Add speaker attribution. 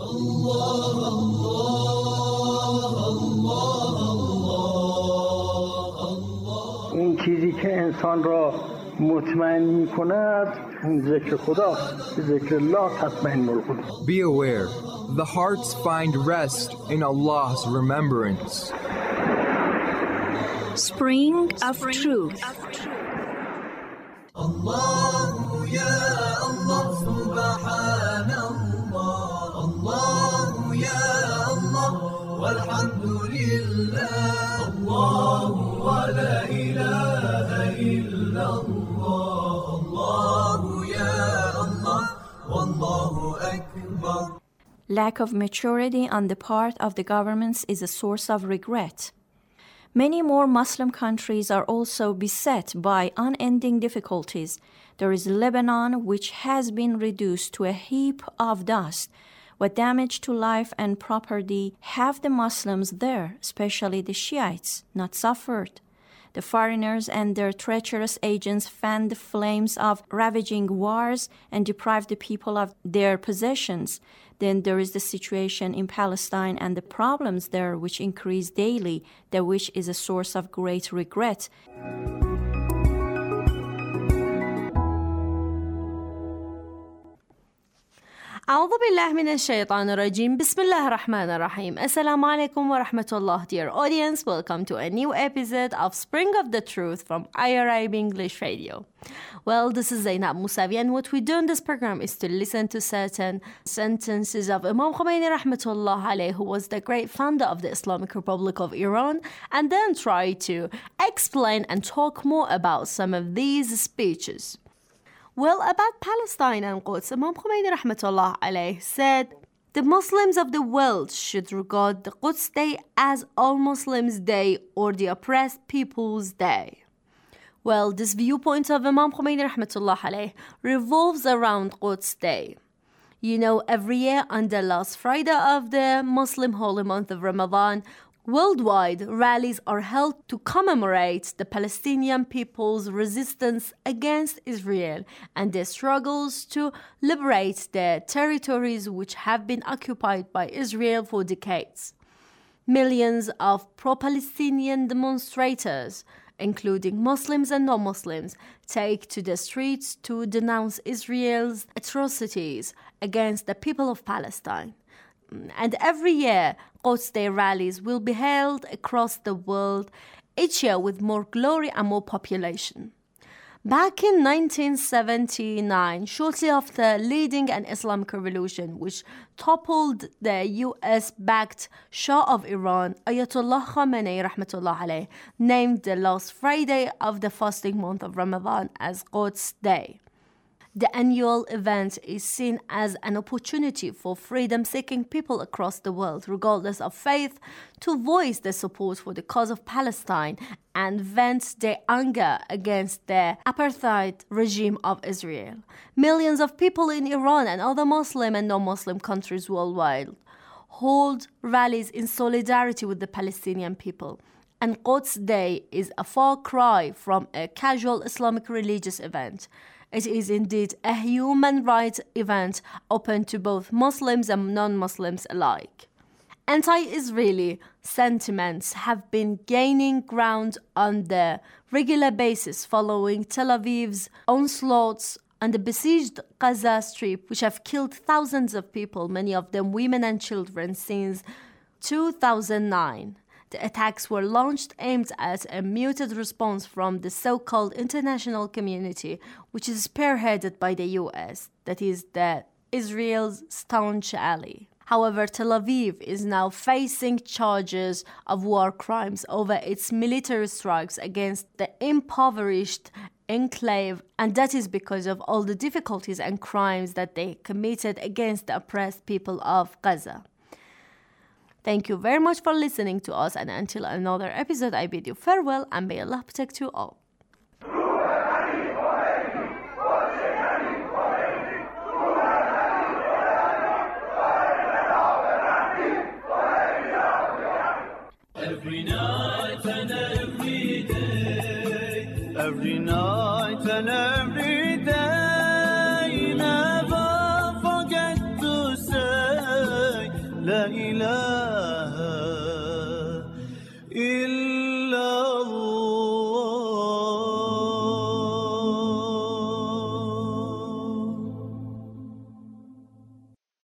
Speaker 1: اون چیزی که انسان را مطمئن می‌کند ذکر خدا، ذکر الله تطمئن القلوب.
Speaker 2: Be aware, the hearts find rest in Allah's remembrance.
Speaker 3: Spring of Truth.
Speaker 4: Allah ya Allah subhanallah, Allah ya Allah walhamdulillah, Allah wa la ilaha illallah, Allah ya Allah wallahu akbar.
Speaker 3: Lack of maturity on the part of the governments is a source of regret. Many more Muslim countries are also beset by unending difficulties. There is Lebanon, which has been reduced to a heap of dust. What damage to life and property have the Muslims there, especially the Shiites, not suffered? The foreigners and their treacherous agents fan the flames of ravaging wars and deprive the people of their possessions. Then there is the situation in Palestine and the problems there which increase daily, that which is a source of great regret.
Speaker 5: أعوذ بالله من الشيطان الرجيم. بسم الله الرحمن الرحيم. Assalamu alaikum wa rahmatullah. Dear audience, welcome to a new episode of Spring of the Truth from IRIB English Radio. Well, this is Zainab Musavi, and what we do in this program is to listen to certain sentences of Imam Khomeini rahmatullah alayh, who was the great founder of the Islamic Republic of Iran, and then try to explain and talk more about some of these speeches. Well, about Palestine and Quds, Imam Khomeini rahmatullah alayh said, the Muslims of the world should regard the Quds Day as all Muslims' day or the oppressed people's day. Well, this viewpoint of Imam Khomeini rahmatullah alayh revolves around Quds Day. You know, every year on the last Friday of the Muslim holy month of Ramadan, worldwide rallies are held to commemorate the Palestinian people's resistance against Israel and their struggles to liberate the territories which have been occupied by Israel for decades. Millions of pro-Palestinian demonstrators, including Muslims and non-Muslims, take to the streets to denounce Israel's atrocities against the people of Palestine. And every year, Quds Day rallies will be held across the world, each year with more glory and more population. Back in 1979, shortly after leading an Islamic revolution which toppled the US-backed Shah of Iran, Ayatollah Khamenei rahmatullah alayh named the last Friday of the fasting month of Ramadan as Quds Day. The annual event is seen as an opportunity for freedom-seeking people across the world, regardless of faith, to voice their support for the cause of Palestine and vent their anger against the apartheid regime of Israel. Millions of people in Iran and other Muslim and non-Muslim countries worldwide hold rallies in solidarity with the Palestinian people. And Quds Day is a far cry from a casual Islamic religious event. It is indeed a human rights event open to both Muslims and non-Muslims alike. Anti-Israeli sentiments have been gaining ground on the regular basis following Tel Aviv's onslaughts on the besieged Gaza Strip, which have killed thousands of people, many of them women and children, since 2009. The attacks were launched aimed at a muted response from the so-called international community, which is spearheaded by the US, that is, Israel's staunch ally. However, Tel Aviv is now facing charges of war crimes over its military strikes against the impoverished enclave, and that is because of all the difficulties and crimes that they committed against the oppressed people of Gaza. Thank you very much for listening to us, and until another episode, I bid you farewell, and may Allah protect you all.
Speaker 4: Every night and every day, every night and every day, never forget to say لا إله